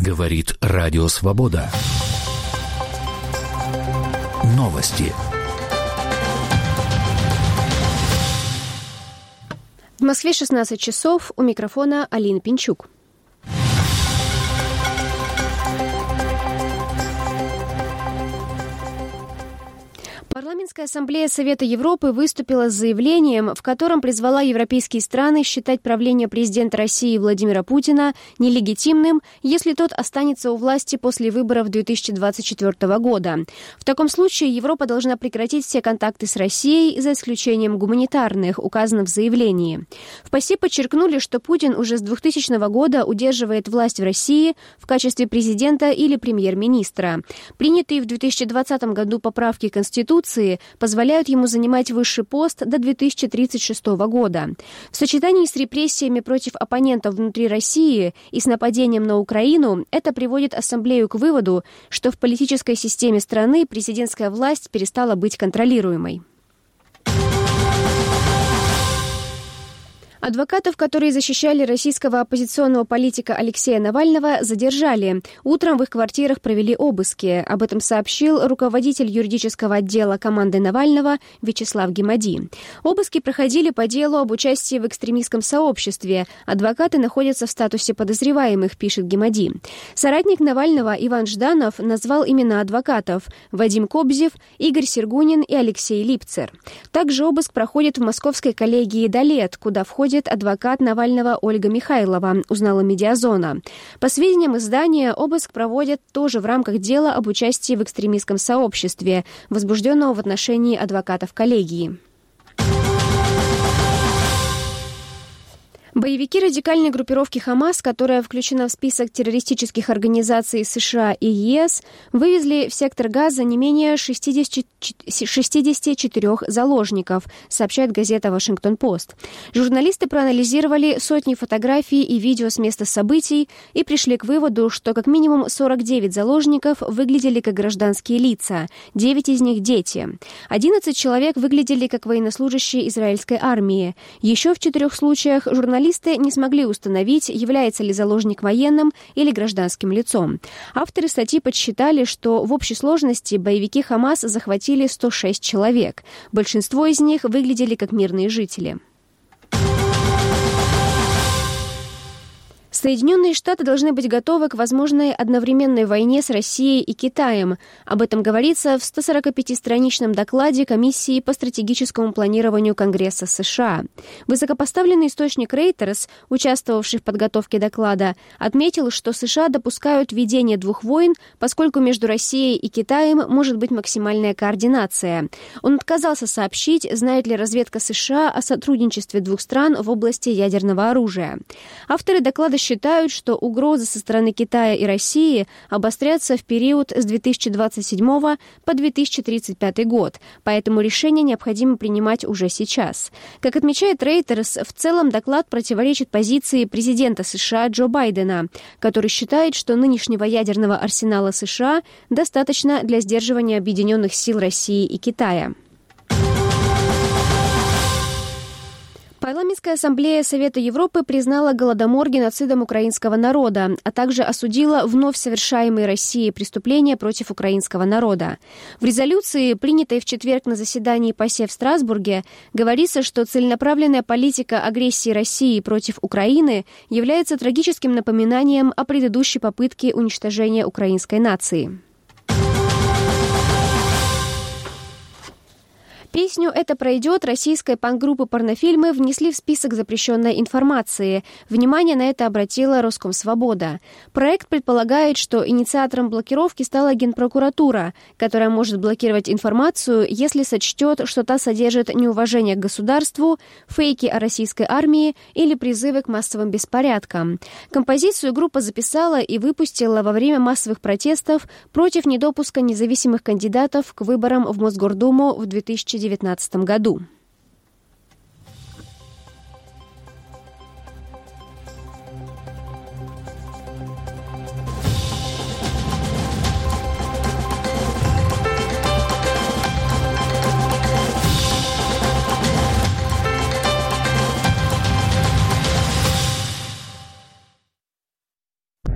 Говорит Радио Свобода. Новости. В Москве 16 часов. У микрофона Алина Пинчук. Парламентская ассамблея Совета Европы выступила с заявлением, в котором призвала европейские страны считать правление президента России Владимира Путина нелегитимным, если тот останется у власти после выборов 2024 года. В таком случае Европа должна прекратить все контакты с Россией, за исключением гуманитарных, указано в заявлении. В ПАСЕ подчеркнули, что Путин уже с 2000 года удерживает власть в России в качестве президента или премьер-министра. Принятые в 2020 году поправки к Конституции позволяют ему занимать высший пост до 2036 года. В сочетании с репрессиями против оппонентов внутри России и с нападением на Украину это приводит Ассамблею к выводу, что в политической системе страны президентская власть перестала быть контролируемой. Адвокатов, которые защищали российского оппозиционного политика Алексея Навального, задержали. Утром в их квартирах провели обыски. Об этом сообщил руководитель юридического отдела команды Навального Вячеслав Гемади. Обыски проходили по делу об участии в экстремистском сообществе. Адвокаты находятся в статусе подозреваемых, пишет Гемади. Соратник Навального Иван Жданов назвал имена адвокатов: Вадим Кобзев, Игорь Сергунин и Алексей Липцер. Также обыск проходит в московской коллегии «Долет», куда входит адвокат Навального Ольга Михайлова, узнала «Медиазона». По сведениям издания, обыск проводят тоже в рамках дела об участии в экстремистском сообществе, возбужденного в отношении адвокатов коллегии. Боевики радикальной группировки «Хамас», которая включена в список террористических организаций США и ЕС, вывезли в сектор Газа не менее 64 заложников, сообщает газета «Вашингтон-Пост». Журналисты проанализировали сотни фотографий и видео с места событий и пришли к выводу, что как минимум 49 заложников выглядели как гражданские лица, 9 из них – дети. 11 человек выглядели как военнослужащие израильской армии. Еще в 4 случаях журналисты не смогли установить, является ли заложник военным или гражданским лицом. Авторы статьи подсчитали, что в общей сложности боевики Хамас захватили 106 человек. Большинство из них выглядели как мирные жители. Соединенные Штаты должны быть готовы к возможной одновременной войне с Россией и Китаем. Об этом говорится в 145-страничном докладе Комиссии по стратегическому планированию Конгресса США. Высокопоставленный источник Reuters, участвовавший в подготовке доклада, отметил, что США допускают ведение двух войн, поскольку между Россией и Китаем может быть максимальная координация. Он отказался сообщить, знает ли разведка США о сотрудничестве двух стран в области ядерного оружия. Авторы доклада считают, что угрозы со стороны Китая и России обострятся в период с 2027 по 2035 год, поэтому решение необходимо принимать уже сейчас. Как отмечает Reuters, в целом доклад противоречит позиции президента США Джо Байдена, который считает, что нынешнего ядерного арсенала США достаточно для сдерживания объединенных сил России и Китая. Парламентская ассамблея Совета Европы признала Голодомор геноцидом украинского народа, а также осудила вновь совершаемые Россией преступления против украинского народа. В резолюции, принятой в четверг на заседании ПАСЕ в Страсбурге, говорится, что целенаправленная политика агрессии России против Украины является трагическим напоминанием о предыдущей попытке уничтожения украинской нации. Песню «Это пройдет» российской панк-группы «Порнофильмы» внесли в список запрещенной информации. Внимание на это обратила Роскомсвобода. Проект предполагает, что инициатором блокировки стала Генпрокуратура, которая может блокировать информацию, если сочтет, что та содержит неуважение к государству, фейки о российской армии или призывы к массовым беспорядкам. Композицию группа записала и выпустила во время массовых протестов против недопуска независимых кандидатов к выборам в Мосгордуму в 2019 году.